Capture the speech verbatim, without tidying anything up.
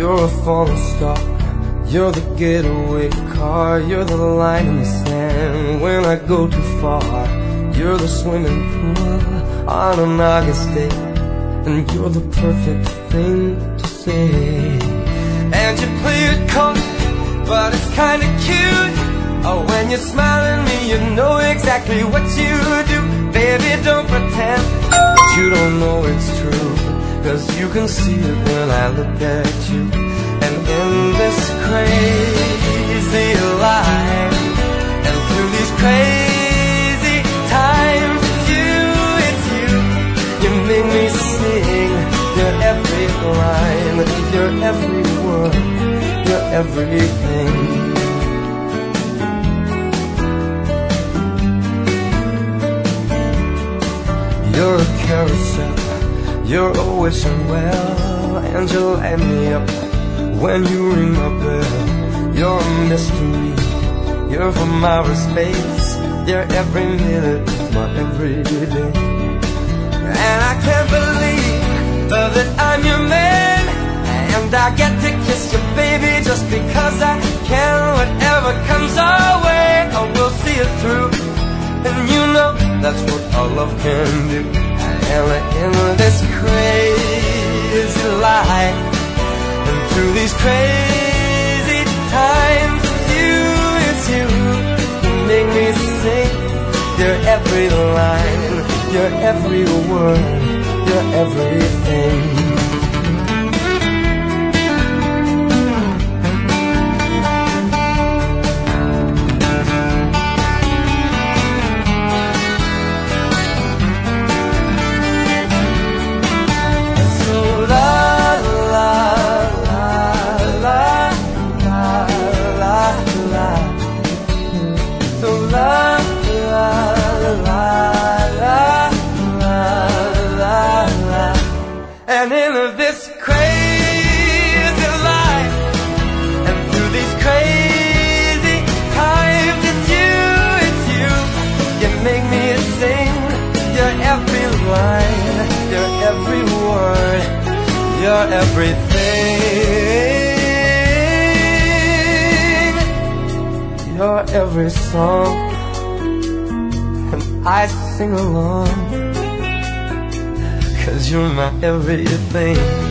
You're a falling star, you're the getaway car, you're the line in the sand when I go too far. You're the swimming pool on an August day, and you're the perfect thing to say. And you play it cold, but it's kinda cute. Oh, when you smile at me, you know exactly what you do. Baby, don't pretend that you don't know it's true, 'cause you can see it when I look at you. And in this crazy life, and through these crazy times, it's you, it's you. You make me sing your every line, your every word, your everything. You're a carousel, you're always wishing well, and you light me up when you ring my bell. You're a mystery, you're from outer space, you're every minute of my everyday. And I can't believe uh, that I'm your man, and I get to kiss you, baby, just because I can. Whatever comes our way, I will see it through. And you know that's what our love can do. And in this crazy life, and through these crazy times, it's you, it's you. You make me sing your every line, your every word, your everything. And in this crazy life, and through these crazy times, it's you, it's you. You make me sing your every line, your every word, your everything, your every song. And I sing along, 'cause you're my everything.